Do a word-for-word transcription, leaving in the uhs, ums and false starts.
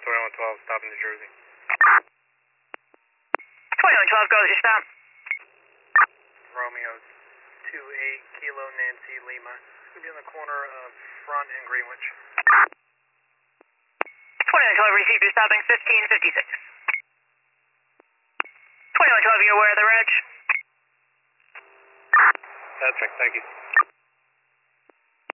twenty-one twelve, stop in New Jersey. twenty-one twelve, go with your stop. Romeo two eight, Kilo Nancy Lima. We'll be on the corner of Front and Greenwich. twenty-one twelve, receive your stopping fifteen fifty-six. twenty-one twelve, you're aware of the reg? That's right, thank you.